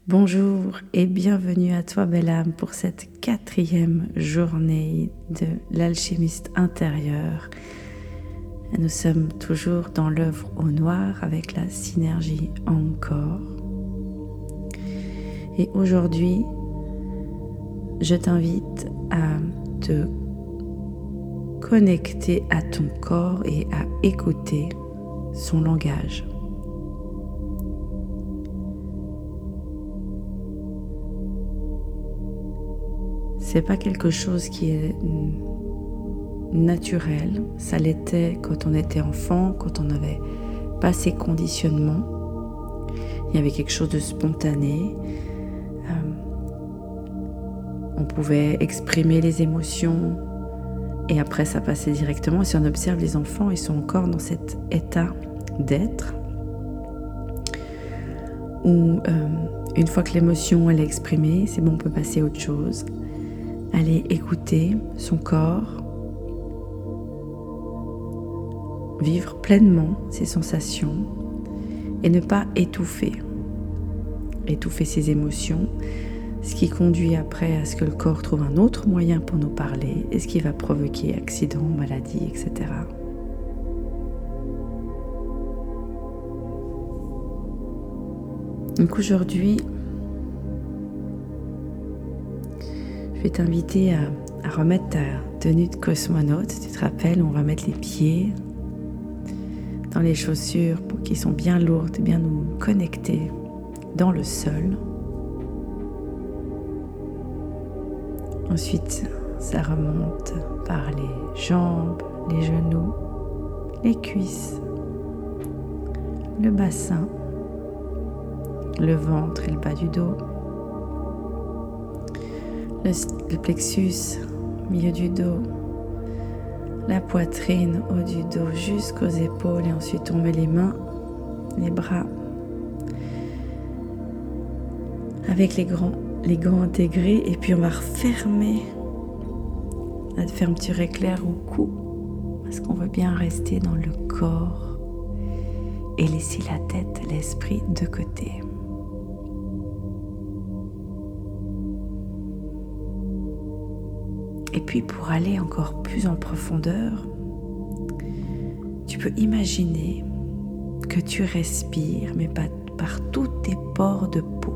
Bonjour et bienvenue à toi belle âme pour cette 4e journée de l'alchimiste intérieur. Nous sommes toujours dans l'œuvre au noir avec la synergie encore. Et aujourd'hui, je t'invite à te connecter à ton corps et à écouter son langage. C'est pas quelque chose qui est naturel. Ça l'était quand on était enfant, quand on n'avait pas ces conditionnements. Il y avait quelque chose de spontané. On pouvait exprimer les émotions et après ça passait directement. Et si on observe les enfants, ils sont encore dans cet état d'être où une fois que l'émotion elle est exprimée, c'est bon, on peut passer à autre chose. Aller écouter son corps, vivre pleinement ses sensations et ne pas étouffer ses émotions, ce qui conduit après à ce que le corps trouve un autre moyen pour nous parler et ce qui va provoquer accidents, maladies, etc. Donc aujourd'hui, je vais t'inviter à remettre ta tenue de cosmonaute. Tu te rappelles, on va mettre les pieds dans les chaussures pour qu'ils sont bien lourdes, bien nous connecter dans le sol. Ensuite, ça remonte par les jambes, les genoux, les cuisses, le bassin, le ventre et le bas du dos. Le plexus, milieu du dos, la poitrine, haut du dos, jusqu'aux épaules et ensuite on met les mains, les bras avec les gants intégrés et puis on va refermer, on va faire un petit éclair au cou parce qu'on veut bien rester dans le corps et laisser la tête, l'esprit de côté. Et puis pour aller encore plus en profondeur, tu peux imaginer que tu respires, mais par tous tes pores de peau.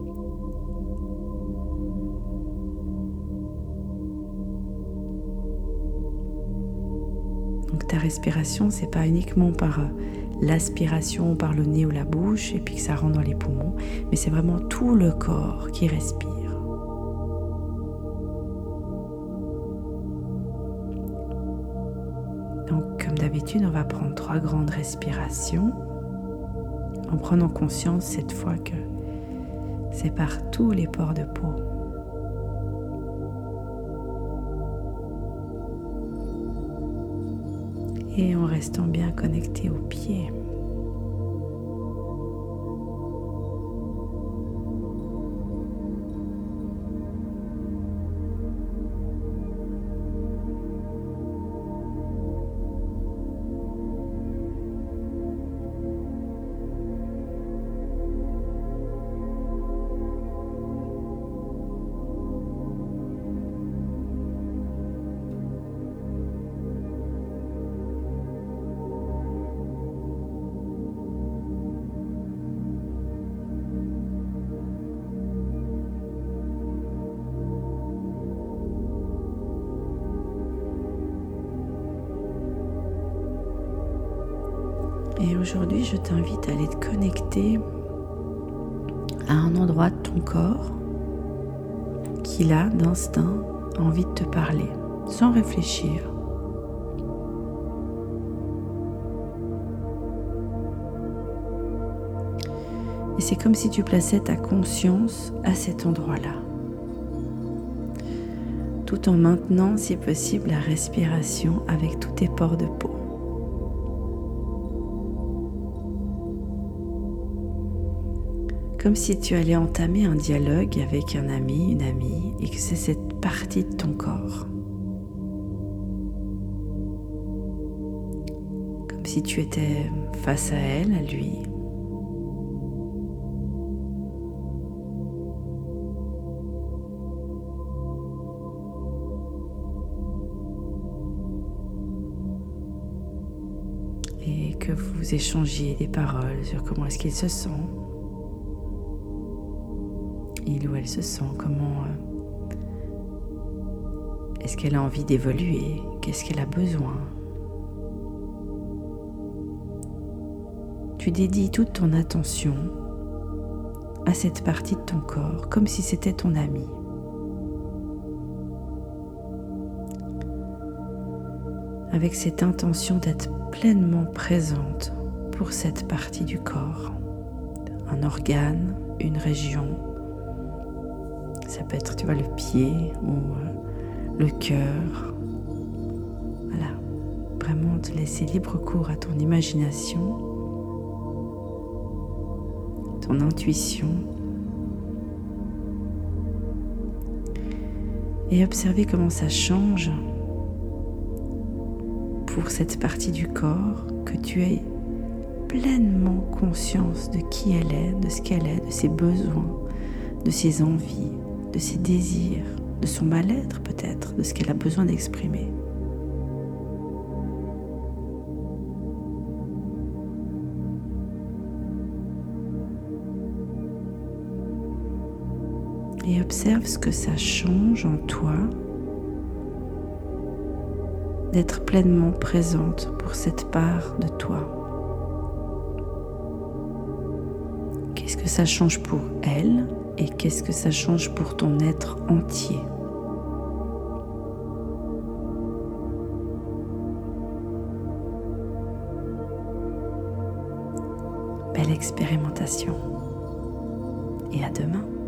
Donc ta respiration, c'est pas uniquement par l'aspiration par le nez ou la bouche et puis que ça rentre dans les poumons, mais c'est vraiment tout le corps qui respire. Donc, comme d'habitude, on va prendre 3 grandes respirations en prenant conscience cette fois que c'est par tous les pores de peau. Et en restant bien connecté aux pieds. Et aujourd'hui, je t'invite à aller te connecter à un endroit de ton corps qui, là, d'instinct, a envie de te parler, sans réfléchir. Et c'est comme si tu plaçais ta conscience à cet endroit-là, tout en maintenant, si possible, la respiration avec tous tes pores de peau. Comme si tu allais entamer un dialogue avec un ami, une amie, et que c'est cette partie de ton corps. Comme si tu étais face à elle, à lui. que vous échangiez des paroles sur comment est-ce qu'il se sent. Il ou elle se sent, comment est-ce qu'elle a envie d'évoluer, qu'est-ce qu'elle a besoin. Tu dédies toute ton attention à cette partie de ton corps, comme si c'était ton ami. Avec cette intention d'être pleinement présente pour cette partie du corps, un organe, une région. Ça peut être, le pied ou le cœur. Voilà, vraiment te laisser libre cours à ton imagination, ton intuition, et observer comment ça change pour cette partie du corps, que tu aies pleinement conscience de qui elle est, de ce qu'elle est, de ses besoins, de ses envies, de ses désirs, de son mal-être peut-être, de ce qu'elle a besoin d'exprimer. Et observe ce que ça change en toi d'être pleinement présente pour cette part de toi. Qu'est-ce que ça change pour elle et qu'est-ce que ça change pour ton être entier? Belle expérimentation et à demain.